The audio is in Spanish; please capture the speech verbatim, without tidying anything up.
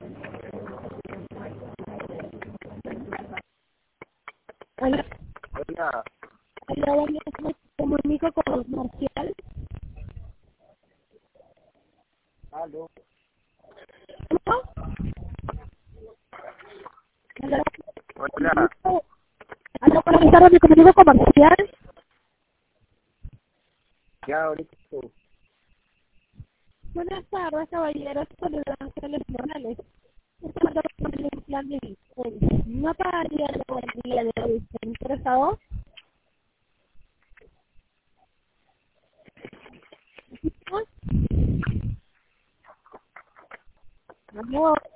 Hola, Hola, hola, hola, me comunico con Marcial. aló, ¿No? Hola, hola, hola, buenas tardes, me comunico con Marcial. ya ahorita estoy. Buenas tardes, caballeros, soy Ángeles Morales. Esta tarde con el plan de Bitcoin. No pagaría el día de hoy. ¿Está interesado? ¿No? No.